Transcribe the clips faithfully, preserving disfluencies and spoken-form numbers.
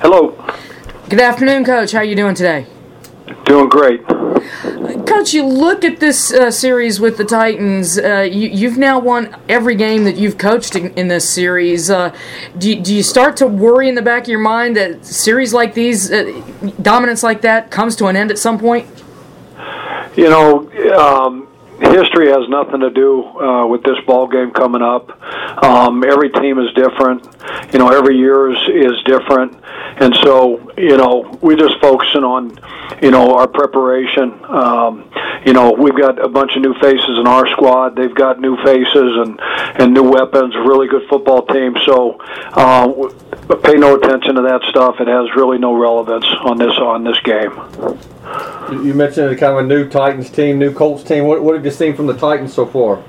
Hello. Good afternoon, Coach. How are you doing today? Doing great. Coach, you look at this uh, series with the Titans. Uh, you, you've now won every game that you've coached in, in this series. Uh, do, you, do you start to worry in the back of your mind that series like these, uh, dominance like that, comes to an end at some point? You know, um, history has nothing to do uh, with this ball game coming up. Um, every team is different. You know, every year is, is different. And so, you know, we're just focusing on, you know, our preparation. Um, you know, we've got a bunch of new faces in our squad. They've got new faces and, and new weapons, a really good football team. So uh, pay no attention to that stuff. It has really no relevance on this on this game. You mentioned kind of a new Titans team, new Colts team. What, what have you seen from the Titans so far?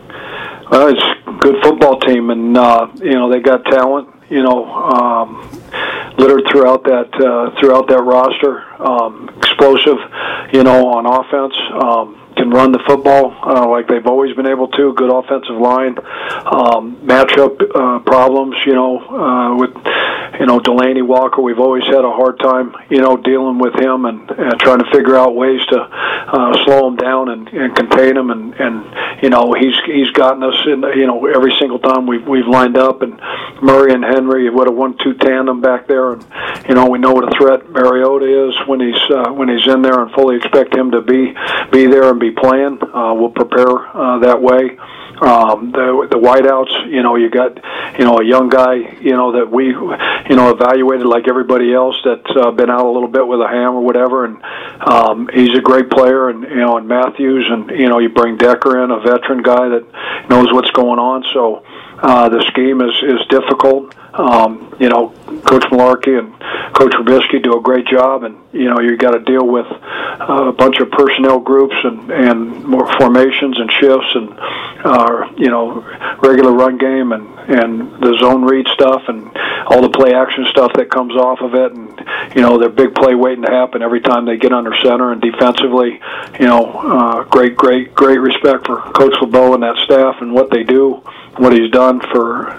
Well, it's a good football team, and, uh, you know, they got talent. You know, um, littered throughout that uh, throughout that roster. Um, explosive, you know, on offense. Um, can run the football uh, like they've always been able to. Good offensive line. Um, matchup uh, problems, you know, uh, with you know Delaney Walker. We've always had a hard time, you know, dealing with him and, and trying to figure out ways to uh, slow him down and, and contain him. And, and you know, he's he's gotten us in, you know, every single time we've we've lined up. And Murray and Henry, what a one-two tandem back there. And you know, we know what a threat Mariota is when he's uh, when he's in there, and fully expect him to be be there and be playing. Uh, we'll prepare uh, that way. Um, the the wideouts, you know, you got, you know, a young guy, you know, that we, you know, evaluated like everybody else that's uh, been out a little bit with a ham or whatever, and um, he's a great player, and you know, and Matthews, and you know, you bring Decker in, a veteran guy that knows what's going on. So uh, the scheme is is difficult. Um, you know, Coach Malarkey and Coach Trubisky do a great job, and you know, you got to deal with uh, a bunch of personnel groups and and more formations and shifts and uh, you know, regular run game and and the zone read stuff and all the play action stuff that comes off of it, and you know, their big play waiting to happen every time they get under center. And defensively, you know, uh, great, great, great respect for Coach LeBeau and that staff and what they do, what he's done for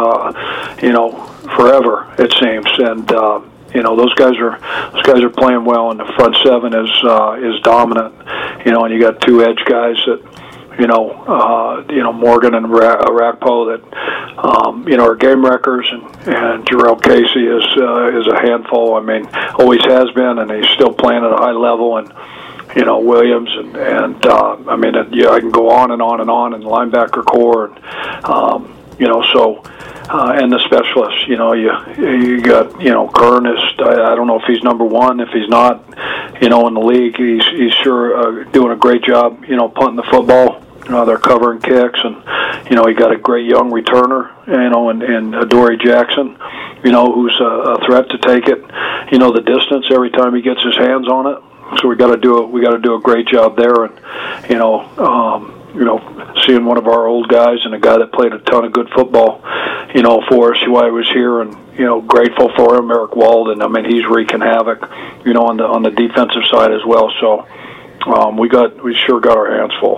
uh, you know, forever, it seems. And uh, you know, those guys are those guys are playing well, and the front seven is uh, is dominant. You know, and you got two edge guys that, you know, uh, you know, Morgan and Ra- Rakpo that, um, you know, are game wreckers, and, and Jarrell Casey is uh, is a handful. I mean, always has been, and he's still playing at a high level. And you know, Williams and and uh, I mean, it, yeah, I can go on and on and on. And linebacker core, and um, you know, so. Uh, and the specialists, you know, you you got, you know, Kern is, I, I don't know if he's number one. If he's not, you know, in the league, he's he's sure uh, doing a great job, you know, punting the football. Uh, they're covering kicks, and you know, he got a great young returner, you know, and, and Adoree Jackson, you know, who's a, a threat to take it, you know, the distance every time he gets his hands on it. So we got to do a, we got to do a great job there, and you know. Um, You know, seeing one of our old guys and a guy that played a ton of good football, you know, for us while he was here, and you know, grateful for him, Eric Walden. I mean, he's wreaking havoc, you know, on the on the defensive side as well. So um, we got we sure got our hands full.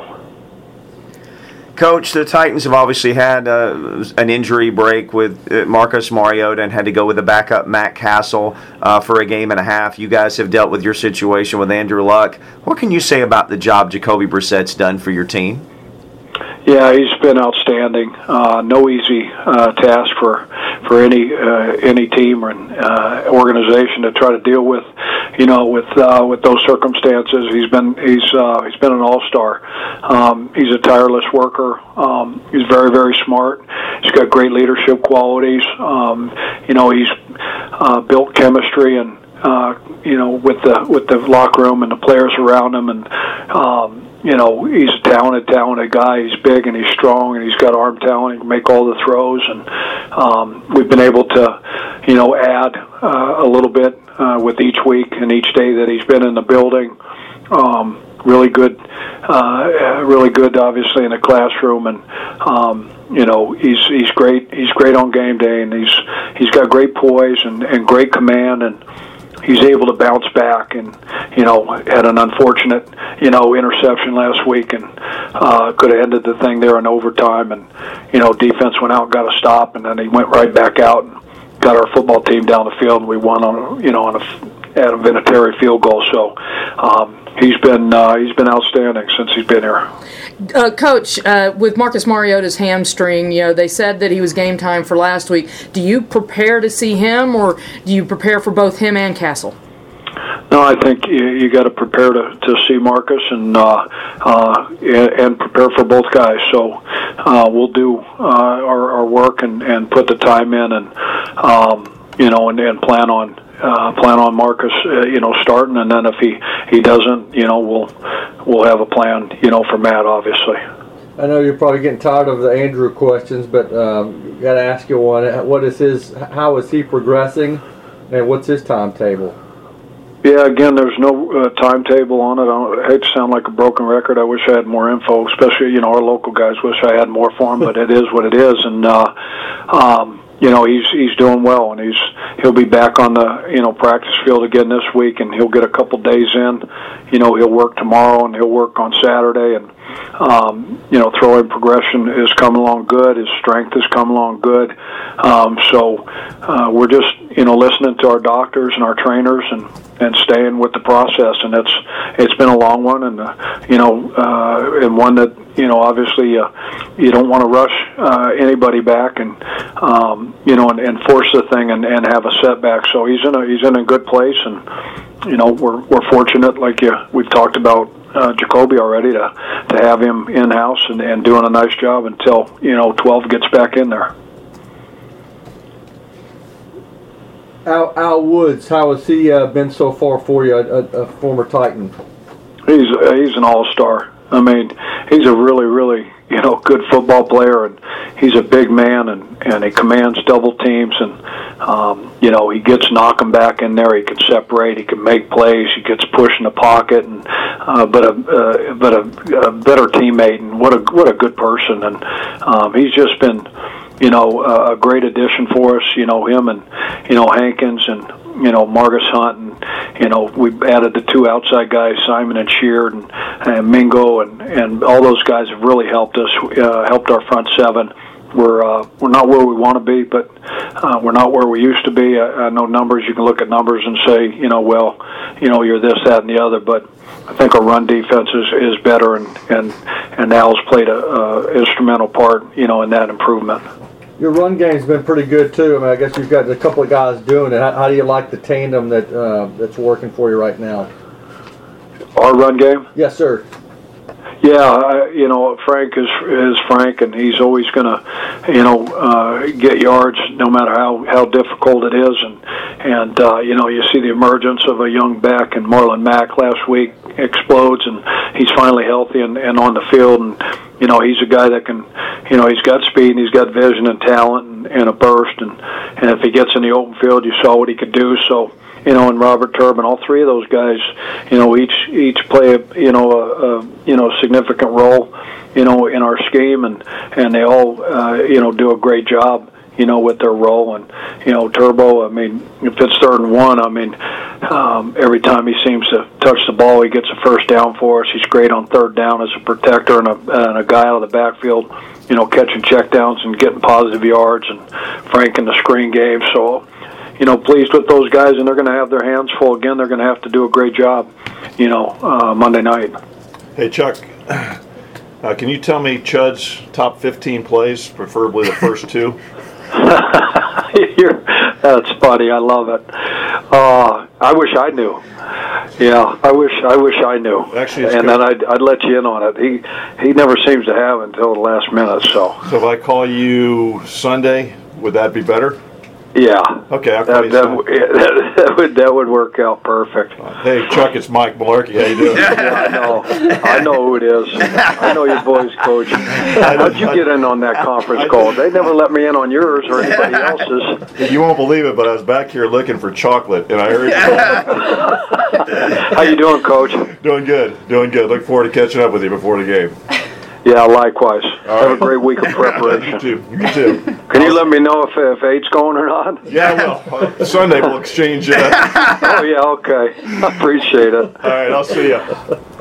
Coach, the Titans have obviously had uh, an injury break with uh, Marcus Mariota and had to go with the backup Matt Castle uh, for a game and a half. You guys have dealt with your situation with Andrew Luck. What can you say about the job Jacoby Brissett's done for your team? Yeah, he's been outstanding. Uh, no easy uh, task for for any uh, any team or uh, organization to try to deal with, you know, with uh, with those circumstances. He's been he's uh, he's been an all-star. Um, he's a tireless worker. Um, he's very very smart. He's got great leadership qualities. Um, you know, he's uh, built chemistry and uh, you know, with the with the locker room and the players around him, and um, you know, he's a talented, talented guy. He's big and he's strong and he's got arm talent. He can make all the throws, and um, we've been able to, you know, add uh, a little bit uh, with each week and each day that he's been in the building. Um, really good, uh, really good, obviously in the classroom, and um, you know, he's he's great. He's great on game day, and he's he's got great poise and, and great command, and he's able to bounce back, and you know, had an unfortunate, you know, interception last week, and uh, could have ended the thing there in overtime. And you know, defense went out, got a stop, and then he went right back out and got our football team down the field, and we won on you know on a Adam Vinatieri field goal. So um, he's been uh, he's been outstanding since he's been here. Uh, Coach, uh, with Marcus Mariota's hamstring, you know, they said that he was game time for last week. Do you prepare to see him, or do you prepare for both him and Castle? No, I think you, you got to prepare to, to see Marcus and uh, uh, and prepare for both guys. So uh, we'll do uh, our, our work and, and put the time in, and um, you know, and, and plan on uh, plan on Marcus, uh, you know, starting. And then if he, he doesn't, you know, we'll we'll have a plan, you know, for Matt, obviously. I know you're probably getting tired of the Andrew questions, but um, got to ask you one. What is his? How is he progressing, and what's his timetable? Yeah, again, there's no uh, timetable on it. I, don't, I hate to sound like a broken record. I wish I had more info, especially, you know, our local guys wish I had more for him, but it is what it is. And, uh, um, you know, he's he's doing well, and he's he'll be back on the, you know, practice field again this week, and he'll get a couple days in. You know, he'll work tomorrow, and he'll work on Saturday, and, um, you know, throwing progression is coming along good. His strength has come along good. Um, so uh, we're just, you know, listening to our doctors and our trainers and, and staying with the process. And it's it's been a long one, and, uh, you know, uh, and one that, you know, obviously uh, you don't want to rush uh, anybody back and, um, you know, and, and force the thing and, and have a setback. So he's in a, he's in a good place, and, you know, we're, we're fortunate, like you, we've talked about, Uh, Jacoby already, to to have him in house and, and doing a nice job until, you know, twelve gets back in there. Al, Al Woods, how has he uh, been so far for you, a, a former Titan? He's he's an all-star. I mean, he's a really, really, you know, good football player, and he's a big man, and, and he commands double teams, and, um, you know, he gets knocking back in there. He can separate. He can make plays. He gets pushed in the pocket, and uh, but a uh, but a, a better teammate, and what a what a good person, and um, he's just been, you know, a great addition for us. You know, him and, you know, Hankins and, you know, Margus Hunt, and, you know, we've added the two outside guys, Simon and Sheard, and, and Mingo, and, and all those guys have really helped us, uh, helped our front seven. We're uh, we're not where we want to be, but uh, we're not where we used to be. I, I know numbers. You can look at numbers and say, you know, well, you know, you're this, that, and the other. But I think our run defense is, is better, and and and Al's played a uh, instrumental part, you know, in that improvement. Your run game's been pretty good too. I mean, I guess you've got a couple of guys doing it. How, how do you like the tandem that uh, that's working for you right now? Our run game? Yes, sir. Yeah, I, you know, Frank is is Frank, and he's always going to, you know, uh, get yards no matter how, how difficult it is. And, and uh, you know, you see the emergence of a young back, and Marlon Mack last week explodes, and he's finally healthy and, and on the field. And, you know, he's a guy that can, you know, he's got speed, and he's got vision and talent and, and a burst. And, and if he gets in the open field, you saw what he could do. So, you know, and Robert Turbin, all three of those guys, you know, each each play a, you know, a, a you know significant role, you know, in our scheme, and and they all uh, you know do a great job, you know, with their role. And, you know, Turbo, I mean, if it's third and one, I mean, um, every time he seems to touch the ball, he gets a first down for us. He's great on third down as a protector and a, and a guy out of the backfield, you know, catching checkdowns and getting positive yards, and Frank in the screen game. So, you know, pleased with those guys, and they're going to have their hands full again. They're going to have to do a great job, you know, uh, Monday night. Hey, Chuck, uh, can you tell me Chud's top fifteen plays, preferably the first two? You're, that's funny. I love it. Uh, I wish I knew. Yeah, I wish I wish I knew. Actually, and good. then I'd, I'd let you in on it. He he never seems to have until the last minute. So. So if I call you Sunday, would that be better? Yeah. Okay, I'll call that, you that, Sunday. that, that would that would work out perfect. Hey, Chuck, it's Mike Malarkey. How you doing? Yeah, I know. I know who it is. I know your boys, Coach. How'd you get in on that conference call? They never let me in on yours or anybody else's. You won't believe it, but I was back here looking for chocolate, and I heard you. How you doing, Coach? Doing good. Doing good. Look forward to catching up with you before the game. Yeah, likewise. All Have right. a great week of preparation. You too. You too. Can you let me know if if eight's going or not? Yeah, well, uh, Sunday we'll exchange. Uh, Oh, yeah, okay. I appreciate it. all right, I'll see you.